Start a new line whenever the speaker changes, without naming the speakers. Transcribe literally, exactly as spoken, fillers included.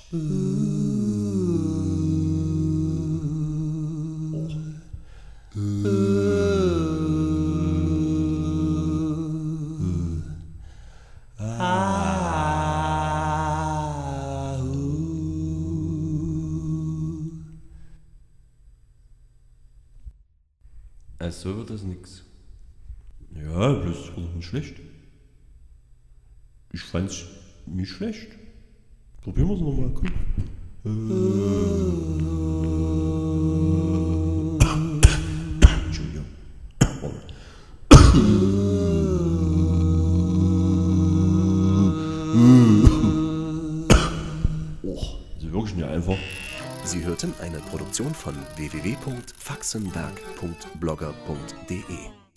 Also wird das nix. Ja, bloß war nicht schlecht. Ich fand's nicht schlecht. Probieren wir's nochmal, komm. Entschuldigung. Oh, also wirklich nicht einfach.
Sie hörten eine Produktion von w w w punkt faxenberg punkt blogger punkt de.